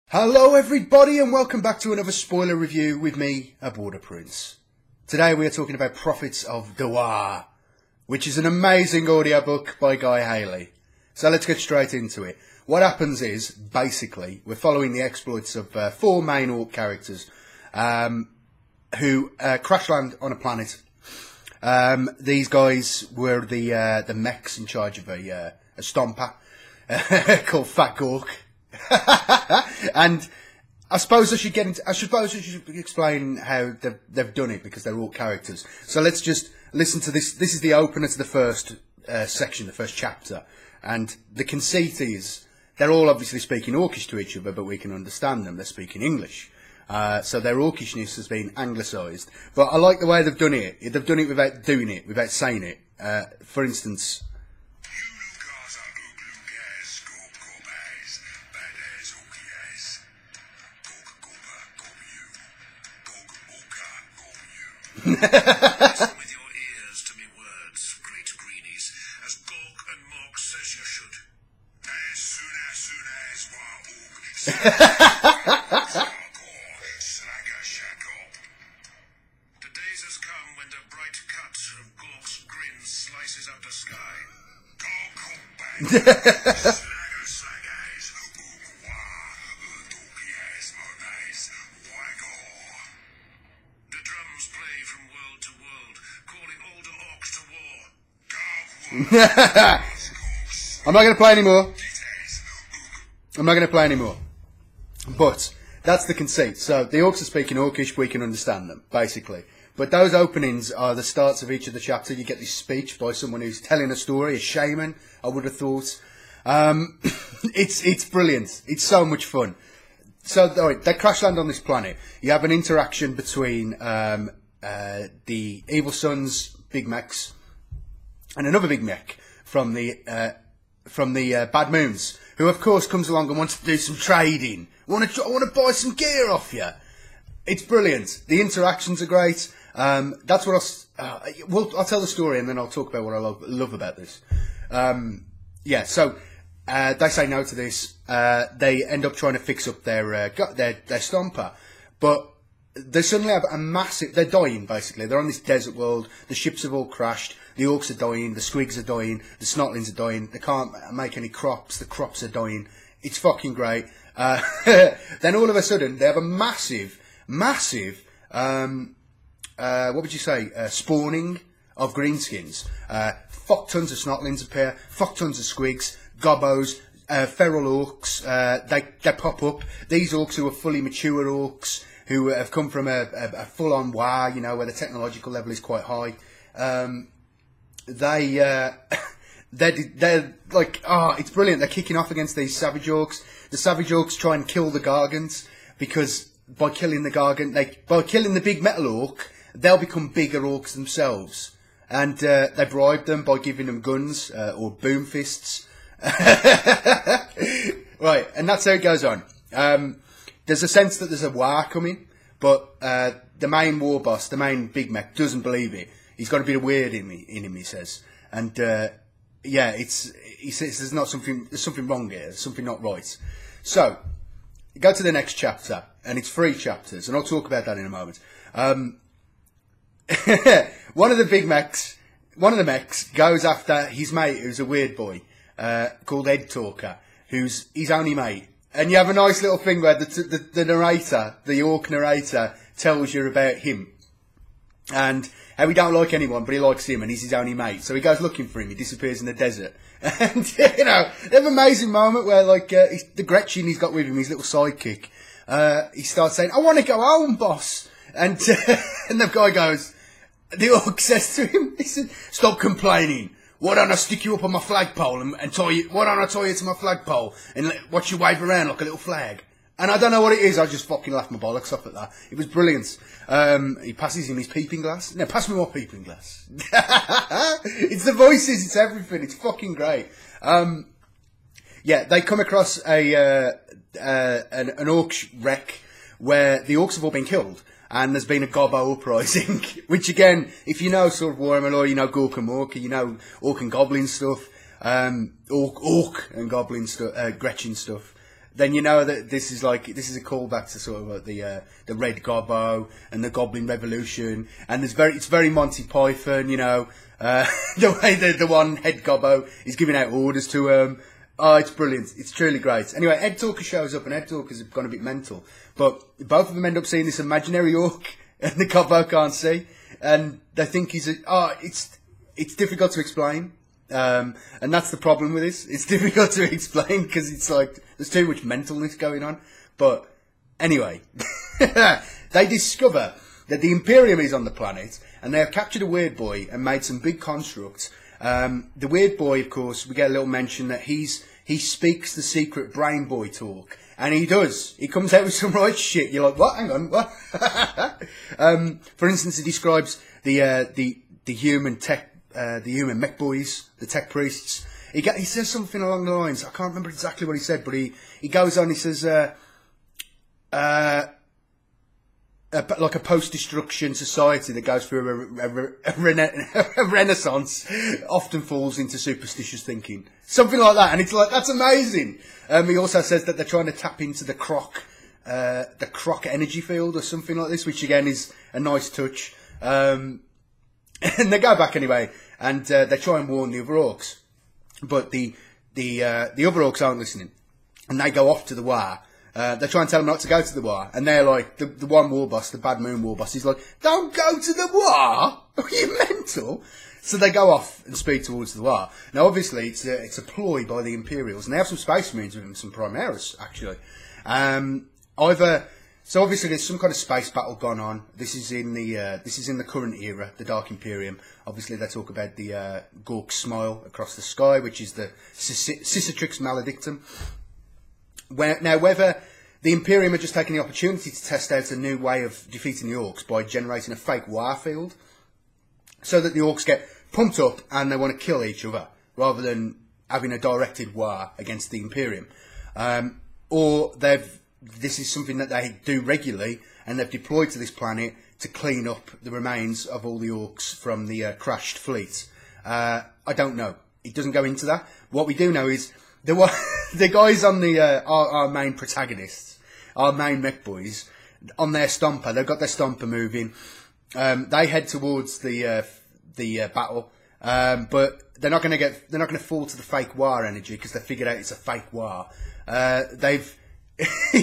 Hello everybody and welcome back to another spoiler review with me, A Border Prince. Today we are talking about Prophets of Dawar, which is an amazing audiobook by Guy Haley. So let's get straight into it. What happens is, basically, we're following the exploits of four main orc characters who crash land on a planet. These guys were the mechs in charge of a stomper called Fat Gork. And I suppose I should explain how they've done it, because they're all characters. So let's just listen to this. This is the opener to the first section, the first chapter. And the conceit is, they're all obviously speaking Orcish to each other, but we can understand them. They're speaking English. So their Orcishness has been anglicised. But I like the way they've done it. They've done it without doing it, without saying it. For instance... Listen with your ears to me words, great greenies, as Gork and Mork says you should. As soon as the days has come when the bright cut of Gork's grin slices up the sky. I'm not going to play anymore. But that's the conceit. So the orcs are speaking Orcish, we can understand them, basically. But those openings are the starts of each of the chapters. You get this speech by someone who's telling a story, a shaman, I would have thought. It's brilliant. It's so much fun. So they crash land on this planet. You have an interaction between the Evil Sun's big mechs and another big mech from the Bad Moons, who of course comes along and wants to do some trading. I want to buy some gear off you. It's brilliant. The interactions are great. That's what I'll tell the story and then I'll talk about what I love about this. So they say no to this. They end up trying to fix up their stomper, but they suddenly have a massive... They're dying, basically. They're on this desert world. The ships have all crashed. The orcs are dying. The squigs are dying. The snotlings are dying. They can't make any crops. The crops are dying. It's fucking great. Then all of a sudden, they have a massive, what would you say, spawning of greenskins. Fuck tons of snotlings appear. Fuck tons of squigs, gobbos, feral orcs. They pop up. These orcs who are fully mature orcs, who have come from a full-on war, you know, where the technological level is quite high. They're like, it's brilliant. They're kicking off against these savage orcs. The savage orcs try and kill the Gargants, because by killing the big metal orc, they'll become bigger orcs themselves. And they bribe them by giving them guns or boom fists. Right, and that's how it goes on. There's a sense that there's a war coming, but the main war boss, the main big mech, doesn't believe it. He's got a bit of weird in him, he says. And he says there's something wrong here, there's something not right. So, go to the next chapter, and it's 3 chapters, and I'll talk about that in a moment. One of the mechs goes after his mate, who's a weird boy, called Ed Talker, who's his only mate. And you have a nice little thing where the narrator, the orc narrator, tells you about him. And how he don't like anyone, but he likes him, and he's his only mate. So he goes looking for him, he disappears in the desert. And, you know, they have an amazing moment where, like, the Gretchen he's got with him, his little sidekick, he starts saying, "I want to go home, boss." And, and the guy goes, the orc says to him, he said, "Stop complaining. Why don't I stick you up on my flagpole and tie you? Why don't I tie you to my flagpole and watch you wave around like a little flag?" And I don't know what it is. I just fucking laughed my bollocks off at that. It was brilliant. He passes him his peeping glass. No, pass me more peeping glass. It's the voices. It's everything. It's fucking great. They come across an orc wreck where the orcs have all been killed. And there's been a gobbo uprising, which again, if you know sort of Warhammer lore, you know Gork and Mork, you know Orc and Goblin stuff, Orc and Goblin stuff, Gretchen stuff. then you know that this is a callback to sort of like the Red Gobbo and the Goblin Revolution, and it's very Monty Python, the way the one head Gobbo is giving out orders to him. Oh, it's brilliant. It's truly great. Anyway, Ed Talker shows up, and Ed Talker's gone a bit mental, but both of them end up seeing this imaginary orc, and the Gobbo can't see, and they think it's difficult to explain. And that's the problem with this. It's difficult to explain because it's like there's too much mentalness going on. But anyway, they discover that the Imperium is on the planet, and they have captured a weird boy and made some big constructs. The weird boy, of course, we get a little mention that he speaks the secret brain boy talk, and he does. He comes out with some right shit. You're like, what? Hang on, what? For instance, he describes the human tech. The human mech boys, the tech priests. He says something along the lines. I can't remember exactly what he said, but he goes on. He says, like a post-destruction society that goes through a renaissance often falls into superstitious thinking, something like that. And it's like, that's amazing. He also says that they're trying to tap into the Croc energy field or something like this, which again is a nice touch. And they go back anyway, and they try and warn the other orcs, but the other orcs aren't listening, and they go off to the war. They try and tell them not to go to the war, and they're like, the one war boss, the Bad Moon war boss, he's like, don't go to the war! Are you mental? So they go off and speed towards the war. Now, obviously, it's a ploy by the Imperials, and they have some Space Marines with them, some Primaris, actually. So obviously there's some kind of space battle gone on. This is in the current era, the Dark Imperium. Obviously they talk about the Gork smile across the sky, which is the Cicatrix Maledictum. Whether the Imperium are just taking the opportunity to test out a new way of defeating the Orcs by generating a fake war field, so that the Orcs get pumped up and they want to kill each other, rather than having a directed war against the Imperium. Or this is something that they do regularly, and they've deployed to this planet to clean up the remains of all the Orcs from the crashed fleet. I don't know. It doesn't go into that. What we do know is the guys on our main protagonists, our main mech boys, on their Stomper. They've got their Stomper moving. They head towards the battle, but they're not going to fall to the fake war energy because they figured out it's a fake war. He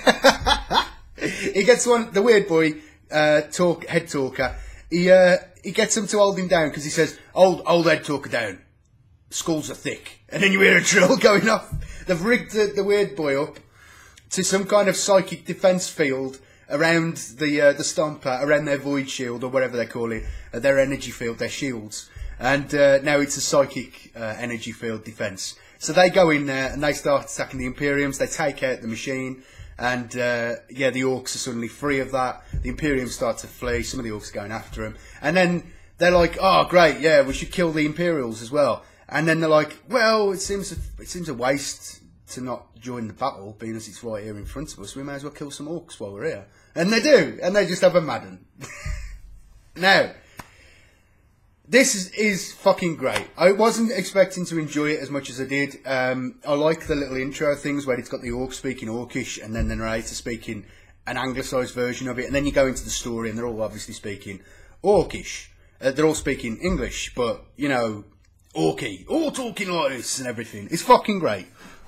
gets the weird boy, head talker. He gets him to hold him down because he says, "Hold head talker down. Skulls are thick." And then you hear a drill going off. They've rigged the weird boy up to some kind of psychic defense field around the Stomper, around their void shield or whatever they call it, their energy field, their shields. And now it's a psychic energy field defense. So they go in there and they start attacking the Imperiums. They take out the machine, and the Orcs are suddenly free of that. The Imperiums start to flee. Some of the Orcs are going after them, and then they're like, "Oh, great, yeah, we should kill the Imperials as well." And then they're like, "Well, it seems a waste to not join the battle, being as it's right here in front of us. We may as well kill some Orcs while we're here." And they do, and they just have a Madden. Now, this is fucking great. I wasn't expecting to enjoy it as much as I did. I like the little intro things where it's got the Orc speaking Orcish and then the narrator speaking an anglicised version of it. And then you go into the story and they're all obviously speaking Orcish. They're all speaking English, but, Orky. All talking like this and everything. It's fucking great.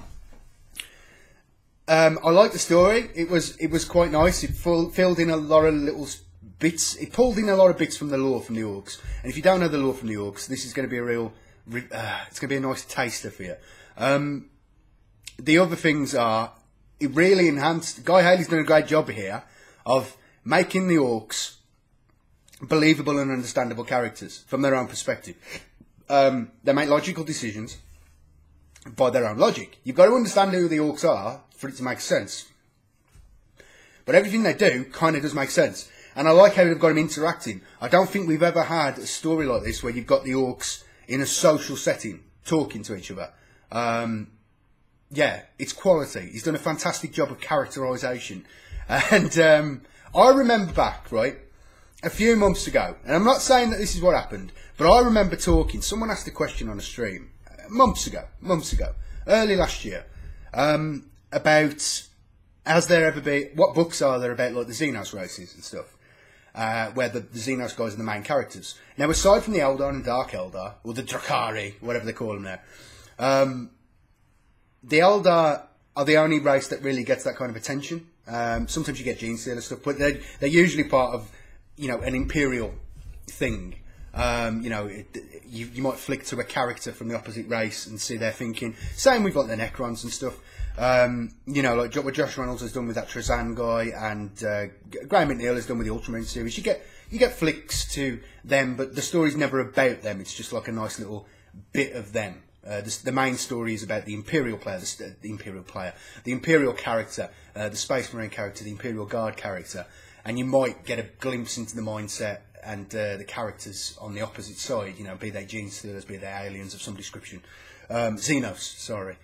I like the story. It was quite nice. It filled in a lot of little bits. It pulled in a lot of bits from the lore from the Orcs. And if you don't know the lore from the Orcs, this is going to be it's going to be a nice taster for you. The other things are, it really enhanced. Guy Haley's done a great job here of making the Orcs believable and understandable characters from their own perspective. They make logical decisions by their own logic. You've got to understand who the Orcs are for it to make sense. But everything they do kind of does make sense. And I like how they've got them interacting. I don't think we've ever had a story like this where you've got the Orcs in a social setting talking to each other. Yeah, it's quality. He's done a fantastic job of characterisation. And I remember back, right, a few months ago, and I'm not saying that this is what happened, but I remember talking, someone asked a question on a stream, months ago, early last year, about, has there ever been, what books are there about like the Xenos races and stuff, where the Xenos guys are the main characters. Now, aside from the Eldar and Dark Eldar, or the Drakari, whatever they call them now, the Eldar are the only race that really gets that kind of attention. Sometimes you get Genestealer and stuff, but they're usually part of, you know, an Imperial thing. You know, you might flick to a character from the opposite race and see their thinking. Same with like the Necrons and stuff. You know, like what Josh Reynolds has done with that Trazan guy, and Graham McNeil has done with the Ultramarine series. You get flicks to them, but the story's never about them. It's just like a nice little bit of them. The main story is about the Imperial player, the Imperial character, the Space Marine character, the Imperial Guard character, and you might get a glimpse into the mindset and the characters on the opposite side, you know, be they Genestealers, be they aliens of some description. Xenos, sorry.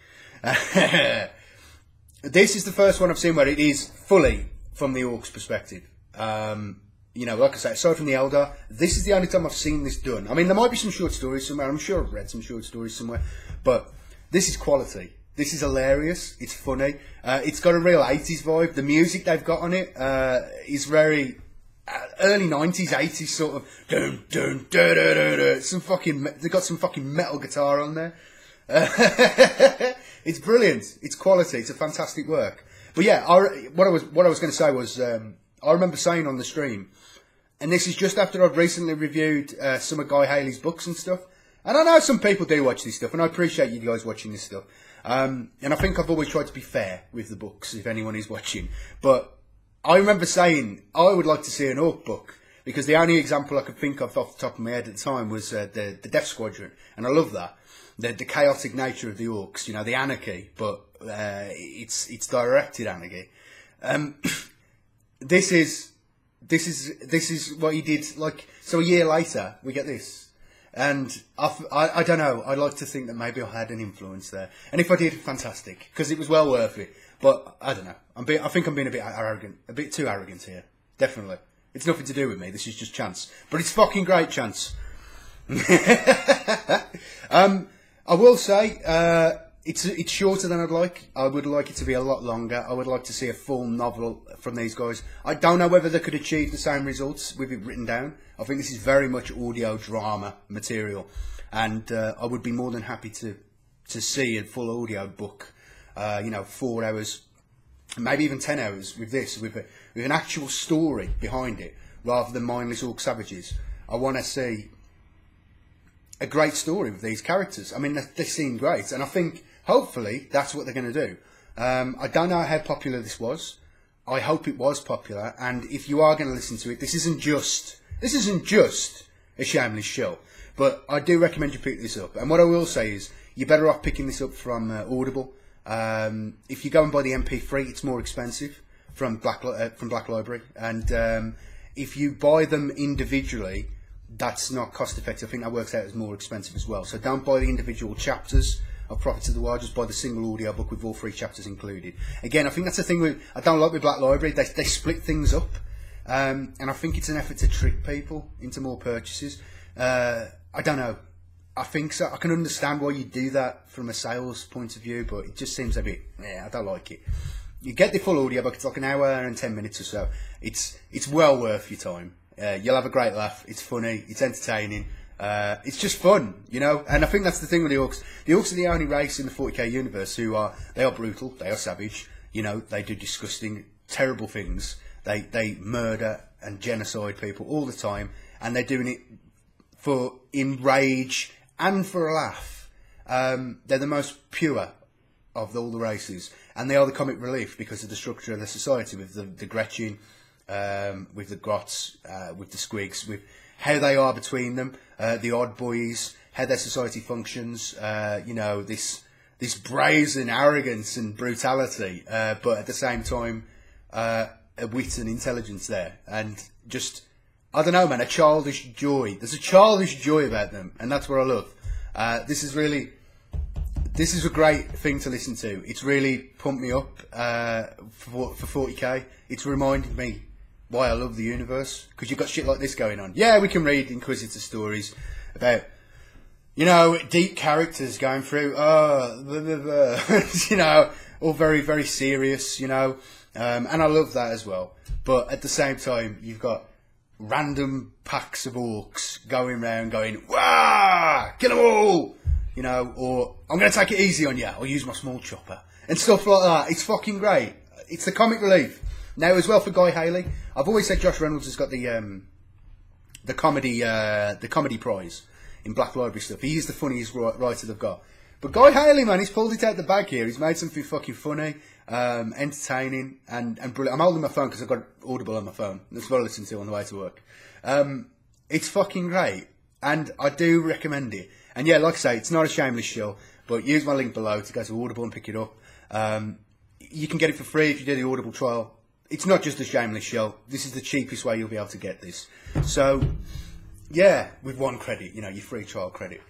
This is the first one I've seen where it is fully from the Orcs' perspective. You know, like I say, aside from the Eldar, this is the only time I've seen this done. I mean, there might be some short stories somewhere. I'm sure I've read some short stories somewhere. But this is quality. This is hilarious. It's funny. It's got a real 80s vibe. The music they've got on it is very early 90s, 80s sort of dun dun dun dun dun dun. Some fucking, they've got some fucking metal guitar on there. It's brilliant. It's quality. It's a fantastic work. But yeah, what I was going to say was, I remember saying on the stream, and this is just after I've recently reviewed some of Guy Haley's books and stuff. And I know some people do watch this stuff, and I appreciate you guys watching this stuff. And I think I've always tried to be fair with the books, if anyone is watching. But I remember saying I would like to see an Orc book, because the only example I could think of off the top of my head at the time was the Death Squadron, and I love that. The chaotic nature of the Orcs, you know, the anarchy, but it's directed anarchy. This is what he did. Like, so a year later we get this, and I don't know. I'd like to think that maybe I had an influence there, and if I did, fantastic, because it was well worth it. But I don't know. I think I'm being a bit arrogant, a bit too arrogant here. Definitely, it's nothing to do with me. This is just chance, but it's fucking great chance. I will say it's shorter than I'd like. I would like it to be a lot longer. I would like to see a full novel from these guys. I don't know whether they could achieve the same results with it written down. I think this is very much audio drama material, and I would be more than happy to see a full audio book. You know, 4 hours, maybe even 10 hours with this, with an actual story behind it, rather than mindless Orc savages. I want to see a great story with these characters. I mean, they seem great, and I think hopefully that's what they're going to do. I don't know how popular this was. I hope it was popular, and if you are going to listen to it, this isn't just a shameless show, but I do recommend you pick this up. And what I will say is, you're better off picking this up from Audible. If you go and buy the MP3, it's more expensive from Black Library, and if you buy them individually, that's not cost effective. I think that works out as more expensive as well. So don't buy the individual chapters of Prophets of the Wild, just buy the single audio book with all 3 chapters included. Again, I think that's the thing I don't like with Black Library. They split things up, and I think it's an effort to trick people into more purchases. I don't know. I think so. I can understand why you do that from a sales point of view, but it just seems a bit, I don't like it. You get the full audio book, it's like an hour and 10 minutes or so. It's well worth your time. You'll have a great laugh. It's funny. It's entertaining. It's just fun, you know. And I think that's the thing with the Orcs. The Orcs are the only race in the 40k universe who are brutal. They are savage. You know, they do disgusting, terrible things. They murder and genocide people all the time, and they're doing it in rage and for a laugh. They're the most pure of all the races, and they are the comic relief because of the structure of the society, with the Gretchen, with the Grots, with the Squigs, with how they are between them, the Odd Boys, how their society functions, you know, this brazen arrogance and brutality, but at the same time, a wit and intelligence there, and just, I don't know, man, a childish joy. There's a childish joy about them, and that's what I love. This is a great thing to listen to. It's really pumped me up for 40k. It's reminded me why I love the universe, because you've got shit like this going on. Yeah, we can read Inquisitor stories about You know, deep characters going through, you know, all very, very serious, you know, and I love that as well. But at the same time, you've got random packs of orcs going around going, wah, kill them all, you know, or I'm going to take it easy on you, I'll use my small chopper, and stuff like that. It's fucking great. It's the comic relief. Now, as well for Guy Haley, I've always said Josh Reynolds has got the comedy prize in Black Library stuff. He is the funniest writer they've got. But Guy Haley, man, he's pulled it out the bag here. He's made something fucking funny, entertaining, and brilliant. I'm holding my phone because I've got Audible on my phone. That's what I listen to on the way to work. It's fucking great, and I do recommend it. And yeah, like I say, it's not a shameless show, but use my link below to go to Audible and pick it up. You can get it for free if you do the Audible trial. It's not just a shameless show. This is the cheapest way you'll be able to get this. So, yeah, with one credit, you know, your free trial credit.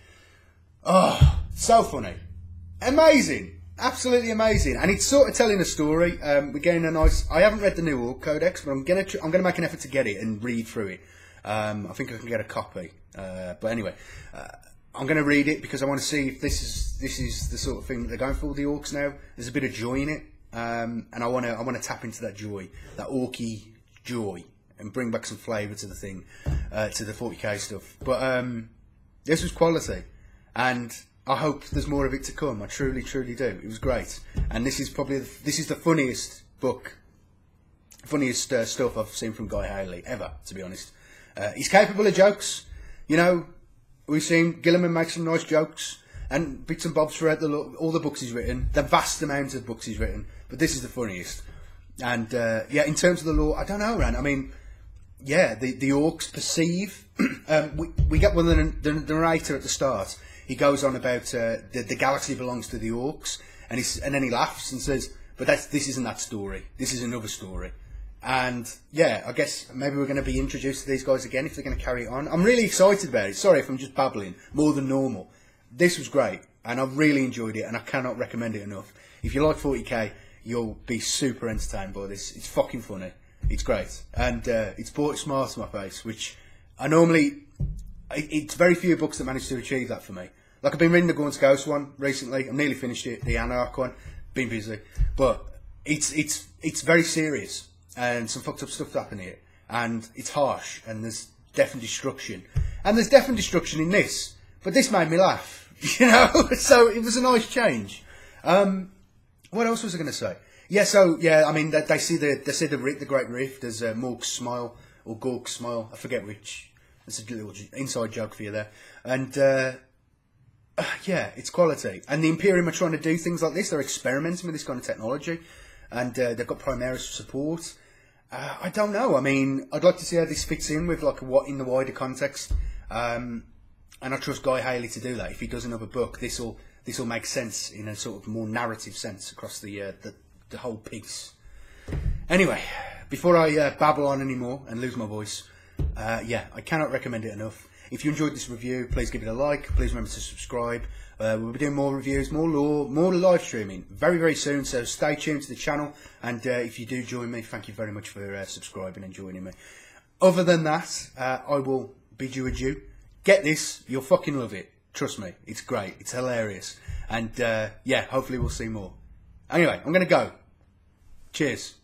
Oh, so funny. Amazing. Absolutely amazing. And it's sort of telling a story. We're getting a nice... I haven't read the new Orc Codex, but I'm gonna make an effort to get it and read through it. I think I can get a copy. But anyway, I'm going to read it because I want to see if this is the sort of thing that they're going for with the orcs now. There's a bit of joy in it. And I want to tap into that joy, that orky joy, and bring back some flavour to the thing, to the 40k stuff. But this was quality, and I hope there's more of it to come. I truly, truly do. It was great, and this is probably the funniest book, funniest stuff I've seen from Guy Haley ever. To be honest, he's capable of jokes. You know, we've seen Gilliman make some nice jokes. And bits and bobs throughout all the books he's written, the vast amount of books he's written, but this is the funniest. And yeah, in terms of the lore, I don't know, Ran. I mean, yeah, the orcs perceive. We get one of the narrator at the start. He goes on about the galaxy belongs to the orcs, and then he laughs and says, "But this isn't that story. This is another story." And yeah, I guess maybe we're going to be introduced to these guys again if they're going to carry it on. I'm really excited about it. Sorry if I'm just babbling more than normal. This was great, and I've really enjoyed it, and I cannot recommend it enough. If you like 40k, you'll be super entertained by this. It's fucking funny. It's great. And it's brought a smile to my face, which I normally... It's very few books that manage to achieve that for me. Like, I've been reading the Gaunt's Ghost one recently. I've nearly finished it, the Anarch one. Been busy. But it's very serious, and some fucked up stuff happening here. And it's harsh, and there's death and destruction. And there's death and destruction in this. But this made me laugh. You know, so it was a nice change. What else was I going to say? Yeah, so yeah, I mean they see the Great Rift as Morg's smile or Gorg's smile. I forget which. It's a little inside joke for you there. And yeah, it's quality. And the Imperium are trying to do things like this. They're experimenting with this kind of technology, and they've got Primaris support. I don't know. I mean, I'd like to see how this fits in with like what in the wider context. And I trust Guy Haley to do that. If he does another book, this will make sense in a sort of more narrative sense across the whole piece. Anyway, before I babble on anymore and lose my voice, yeah, I cannot recommend it enough. If you enjoyed this review, please give it a like. Please remember to subscribe. We'll be doing more reviews, more lore, more live streaming very, very soon. So stay tuned to the channel. And if you do join me, thank you very much for subscribing and joining me. Other than that, I will bid you adieu. Get this, you'll fucking love it. Trust me, it's great, it's hilarious. And yeah, hopefully we'll see more. Anyway, I'm going to go. Cheers.